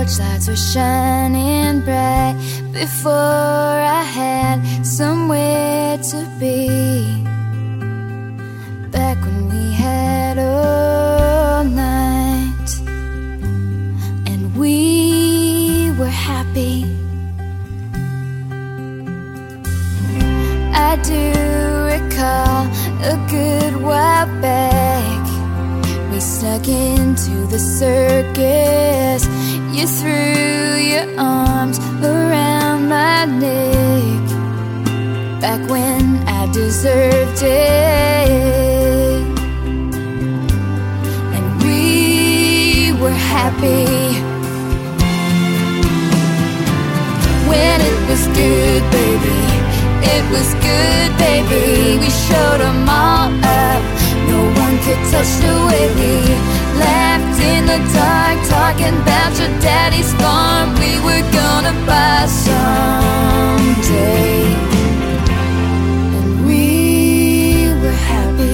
Lights were shining bright before I had somewhere to be. Back when we had all night and we were happy. I do recall a good while back, we snuck into the circus. You threw your arms around my neck, back when I deserved it. And we were happy when it was good, baby. It was good, baby. We showed them all up. No one could touch the way we laughed in the dark, talking about your daddy's farm we were gonna buy someday. And we were happy.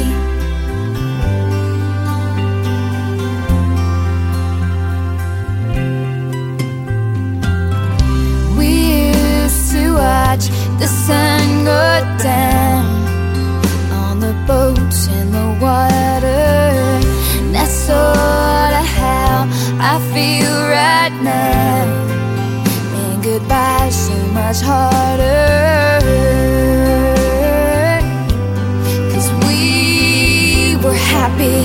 We used to watch the sun go down on the boats in the water. That's sort of how I feel right now, and goodbye's so much harder, 'cause we were happy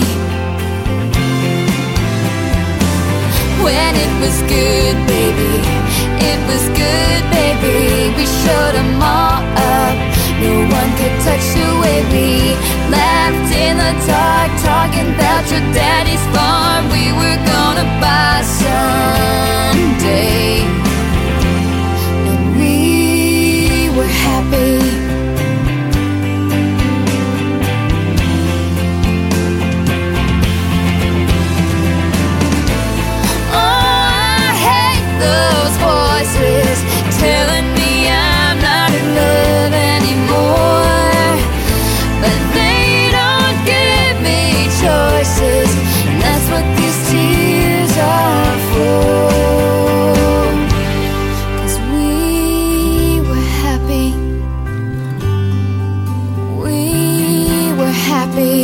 when it was good, baby. It was good, baby. We showed them all up. No one could touch the way we laughed in the dark, talking about your daddy's farm we were gonna buy someday. And we were happy. Telling me I'm not in love anymore, but they don't give me choices, and that's what these tears are for. 'Cause we were happy. We were happy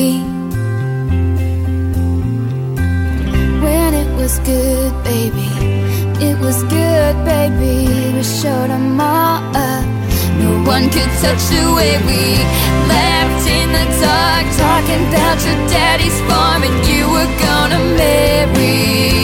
when it was good, baby. It was good, baby. We showed them all up. No one could touch the way we laughed in the dark, talking about your daddy's farm and you were gonna marry